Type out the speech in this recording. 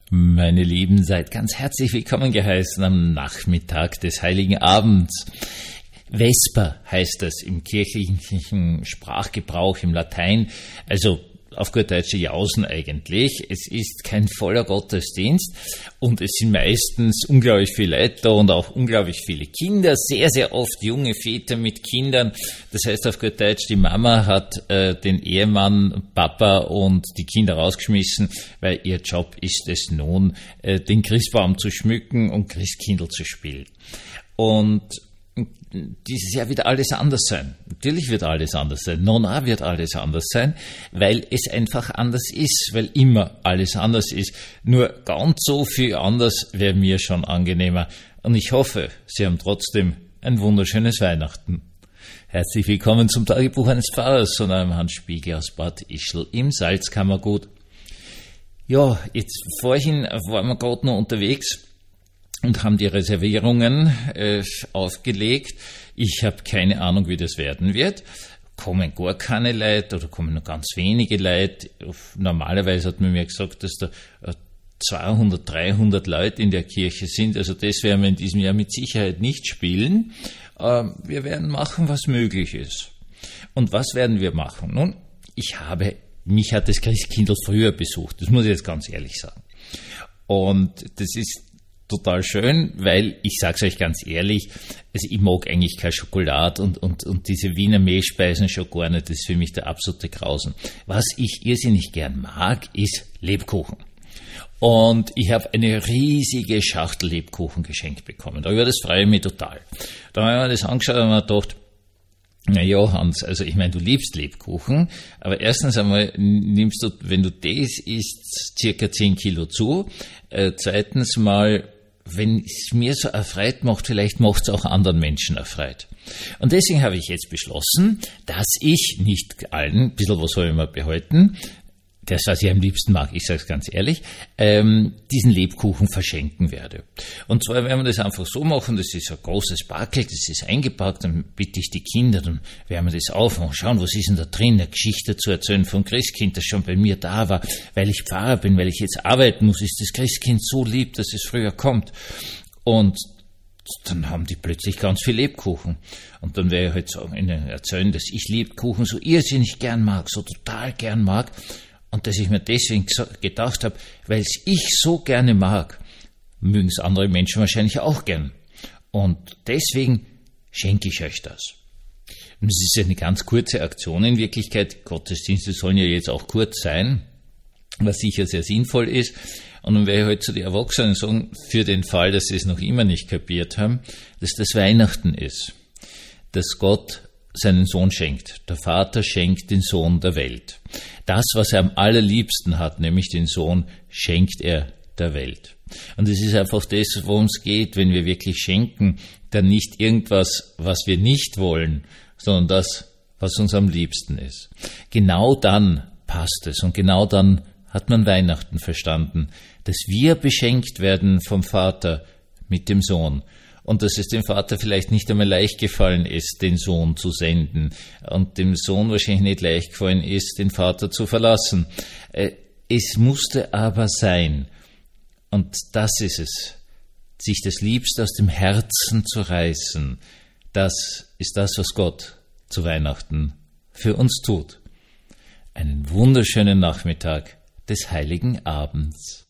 Meine Lieben, seid ganz herzlich willkommen geheißen am Nachmittag des Heiligen Abends. Vesper heißt das im kirchlichen Sprachgebrauch, im Latein, also auf gut Deutsch Jausen eigentlich. Es ist kein voller Gottesdienst und es sind meistens unglaublich viele Leute da und auch unglaublich viele Kinder, sehr, sehr oft junge Väter mit Kindern. Das heißt auf gut Deutsch, die Mama hat den Ehemann, Papa und die Kinder rausgeschmissen, weil ihr Job ist es nun, den Christbaum zu schmücken und Christkindl zu spielen. Und dieses Jahr wird alles anders sein. Natürlich wird alles anders sein. Nona wird alles anders sein, weil es einfach anders ist, weil immer alles anders ist. Nur ganz so viel anders wäre mir schon angenehmer. Und ich hoffe, Sie haben trotzdem ein wunderschönes Weihnachten. Herzlich willkommen zum Tagebuch eines Pfarrers von einem Hans Spiegel aus Bad Ischl im Salzkammergut. Ja, jetzt vorhin waren wir gerade noch unterwegs und haben die Reservierungen aufgelegt. Ich habe keine Ahnung, wie das werden wird. Kommen gar keine Leute oder kommen nur ganz wenige Leute. Normalerweise hat man mir gesagt, dass da 200, 300 Leute in der Kirche sind. Also das werden wir in diesem Jahr mit Sicherheit nicht spielen. Wir werden machen, was möglich ist. Und was werden wir machen? Nun, mich hat das Christkindl früher besucht. Das muss ich jetzt ganz ehrlich sagen. Und das ist total schön, weil, ich sag's euch ganz ehrlich, also ich mag eigentlich keine Schokolade und diese Wiener Mehlspeisen schon gar nicht, das ist für mich der absolute Grausen. Was ich irrsinnig gern mag, ist Lebkuchen. Und ich habe eine riesige Schachtel Lebkuchen geschenkt bekommen. Darüber das freue ich mich total. Da habe ich mir das angeschaut und mir gedacht, na ja, Hans, also ich meine, du liebst Lebkuchen, aber erstens einmal nimmst du, wenn du das isst, circa 10 Kilo zu. Zweitens mal, wenn es mir so erfreut macht, vielleicht macht es auch anderen Menschen erfreut. Und deswegen habe ich jetzt beschlossen, dass ich nicht allen, ein bisschen was habe ich mir behalten, das, was ich am liebsten mag, ich sage es ganz ehrlich, diesen Lebkuchen verschenken werde. Und zwar werden wir das einfach so machen, das ist ein großes Backel, das ist eingepackt, dann bitte ich die Kinder, dann werden wir das aufmachen, schauen, was ist denn da drin, eine Geschichte zu erzählen vom Christkind, das schon bei mir da war, weil ich Pfarrer bin, weil ich jetzt arbeiten muss, ist das Christkind so lieb, dass es früher kommt. Und dann haben die plötzlich ganz viel Lebkuchen. Und dann werde ich halt sagen, ihnen erzählen, dass ich Lebkuchen so irrsinnig gern mag, so total gern mag. Und dass ich mir deswegen gedacht habe, weil es ich so gerne mag, mögen es andere Menschen wahrscheinlich auch gern. Und deswegen schenke ich euch das. Und es ist eine ganz kurze Aktion in Wirklichkeit. Gottesdienste sollen ja jetzt auch kurz sein, was sicher sehr sinnvoll ist. Und dann werde ich heute zu den Erwachsenen sagen, für den Fall, dass sie es noch immer nicht kapiert haben, dass das Weihnachten ist. Dass Gott seinen Sohn schenkt. Der Vater schenkt den Sohn der Welt. Das, was er am allerliebsten hat, nämlich den Sohn, schenkt er der Welt. Und es ist einfach das, worum es geht, wenn wir wirklich schenken, dann nicht irgendwas, was wir nicht wollen, sondern das, was uns am liebsten ist. Genau dann passt es und genau dann hat man Weihnachten verstanden, dass wir beschenkt werden vom Vater mit dem Sohn. Und dass es dem Vater vielleicht nicht einmal leicht gefallen ist, den Sohn zu senden. Und dem Sohn wahrscheinlich nicht leicht gefallen ist, den Vater zu verlassen. Es musste aber sein. Und das ist es. Sich das Liebste aus dem Herzen zu reißen. Das ist das, was Gott zu Weihnachten für uns tut. Einen wunderschönen Nachmittag des Heiligen Abends.